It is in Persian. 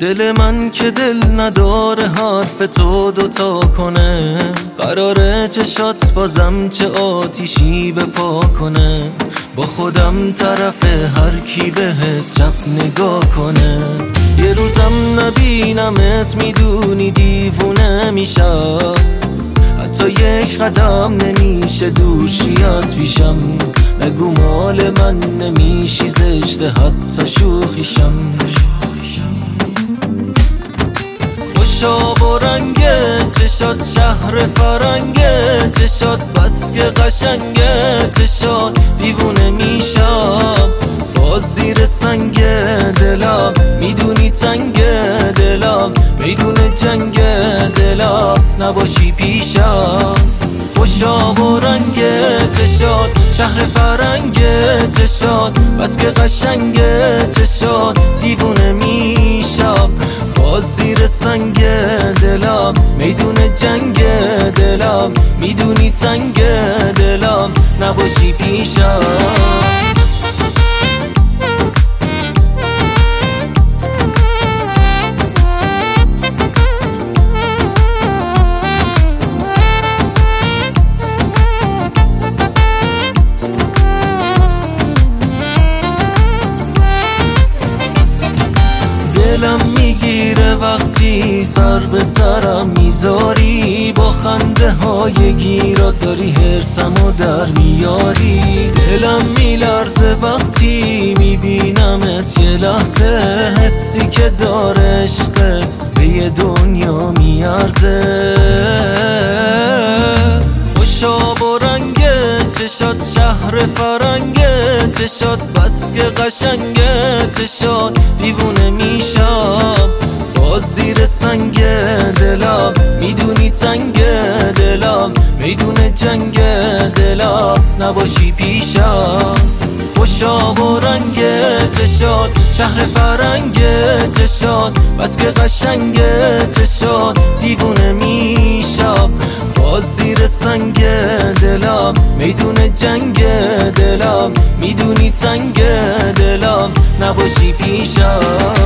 دل من که دل نداره حرف تو دوتا کنه، قراره چشات بازم چه آتیشی به پا کنه. با خودم طرف هر کی بهت جب نگاه کنه. یه روزم نبینمت میدونی دیوونه میشم، حتی یک قدم نمیشه دوشی از پیشم. نگو مال من نمیشی زشته حتی شوخیشم. خوشا با رنگه چشات شهر فرنگه چشات، بس که قشنگه چشات دیوونه میشم. باز زیر سنگ دلم میدونی تنگ دلم، میدون جنگ دلم نباشی پیشم. خوشا با رنگ چشات شهر فرنگ چشات، بس که قشنگ چشات دیوونه میشم. باز زیر سنگ دلم میدون جنگ دلم، میدونی تنگ دلم نباشی پیشم. دلم میگیره وقتی سر به سرم میذاری، با خنده های گیرات داری حرسمو در میاری. دلم میلرزه وقتی میبینمت یه لحظه، حسی که داره عشقت به یه دنیا میارزه. خوشا با رنگ چشات شهر فرنگ چشات، بس که قشنگ چشات دیوونه میشم. باز زیر سنگ دلم میدونی تنگ دلم، میدون جنگ دلم نباشی پیشم. خوشا با رنگ چشات شهر فرنگ چشات، بس که قشنگ چشات دیوونه میشم. باز زیر سنگ دلم میدون جنگ دلم، میدونی تنگ دلم نباشی پیشم.